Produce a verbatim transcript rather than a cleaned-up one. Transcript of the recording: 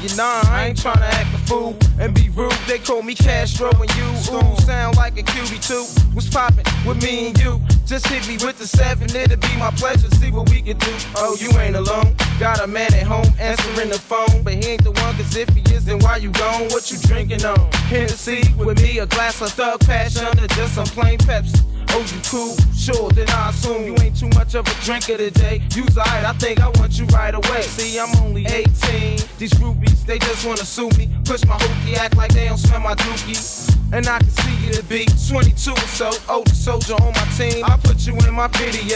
ninety-nine. I ain't tryna act a fool and be rude. They call me Castro and you. Ooh, sound like a Q B two. What's poppin' with me and you? Just hit me with the seven. It'll be my pleasure. See what we can do. Oh, you ain't alone. Got a man at home answering the phone, but he ain't the one. Cause if he is, then why you gone? What you drinking on? Hennessy with me, a glass of Thug Passion, or just some plain Pepsi. Oh, you cool? Sure, then I assume you ain't too much of a drinker today. You's alright, I think I want you right away. See, I'm only eighteen. These groupies, they just wanna sue me. Push my hookie, act like they don't smell my dookie. And I can see you to be twenty-two or so, older soldier on my team. I put you in my video.